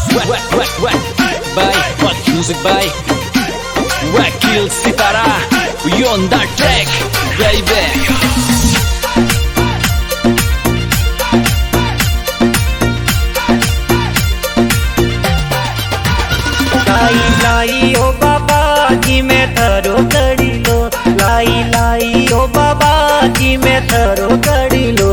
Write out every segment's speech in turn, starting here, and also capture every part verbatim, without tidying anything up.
Music by Wakil Sitara. You on that track, baby. लाई लाई ओ बाबा जी मैं thorough कड़ी लो, लाई लाई ओ बाबा जी मैं thorough कड़ी लो।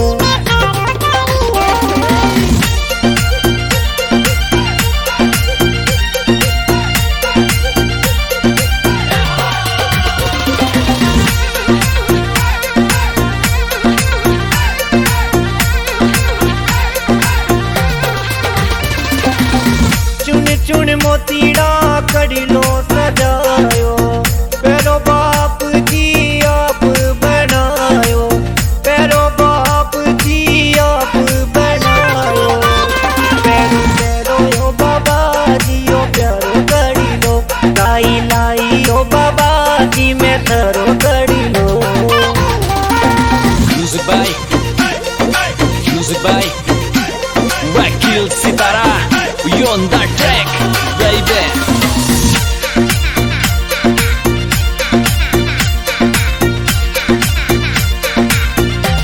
चुन चुन मोतीड़ा कड़ी लो सजायो, पैरो बाप जी आप बनायो, पैरो बाप जी आप बनायो। पैरो पैरो ओ बाबा जी ओ प्यारो कड़ी लो, लाई लाई ओ बाबा जी मैं थरो कड़ी लो। Music by Music by Wakil Sitara. You on that track, baby.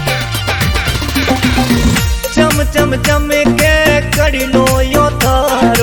चम चम चम के कड़ी लो यो थारो,